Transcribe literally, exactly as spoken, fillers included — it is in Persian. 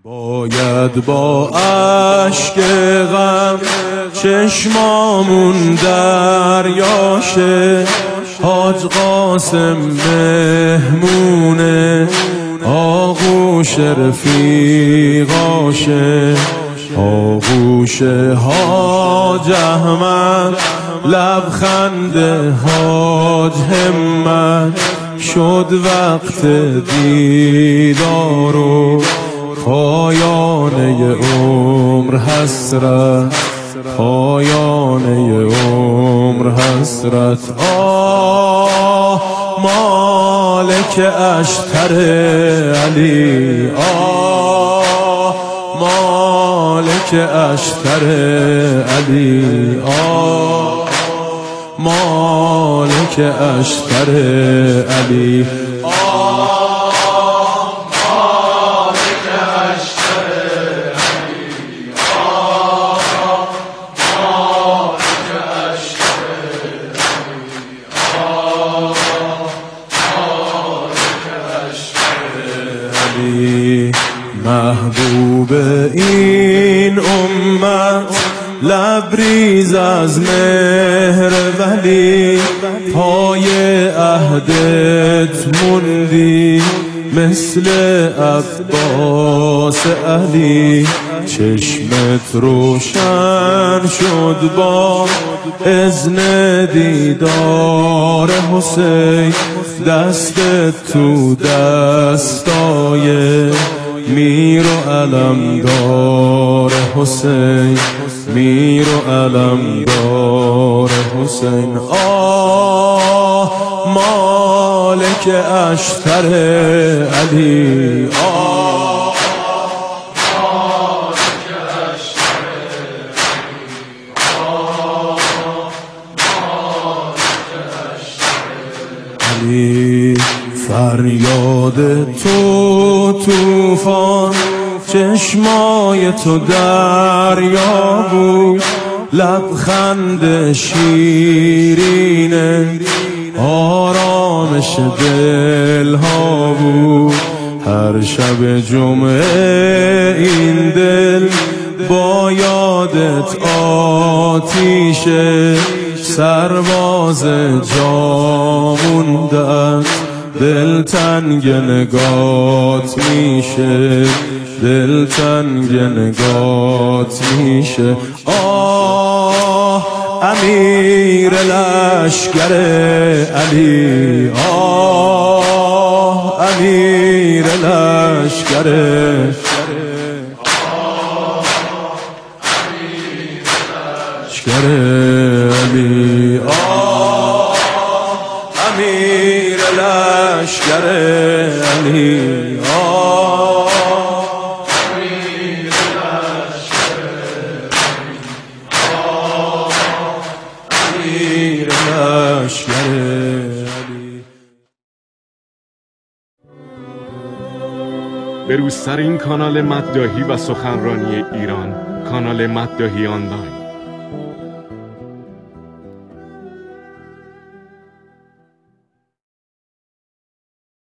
باید با اشک غم چشمامون دریاشه، حاج قاسم مهمونه آغوش رفیقاشه، آغوش حاج احمد لبخند حاج همت، شد وقت دیدار و پایانه عمر حسرت، پایانه عمر حسرت. آه مالک اشتر علی، آه مالک اشتر علی، آه مالک اشتر علی، آه محبوب این امت لبریز از مهر ولی، پای عهدت موندی مثل عباس علی، چشمت روشن شد با اذن دیدار حسین، دستت تو دستای میر و علمدار حسین، میر و علمدار حسین. آه مالک اشتر علی، آه مالک اشتر علی، آه مالک اشتر علی. فریاد تو طوفان، چشمای تو دریا بود، لبخند شیرینه آرامش دلها بود. هر شب جمعه این دل با یادت آتیشه، سرباز جا موندن دل تنگ نگات میشه، دل تنگ نگات میشه. آه امیر لشکر علی، آه امیر لشکر، آه امیر لشکر علی، آه امیر لشکر علی، آه امیر لشکر علی، آه امیر لشکر علی. به روزترین کانال مداحی و سخنرانی ایران، کانال مداحی آنلاین.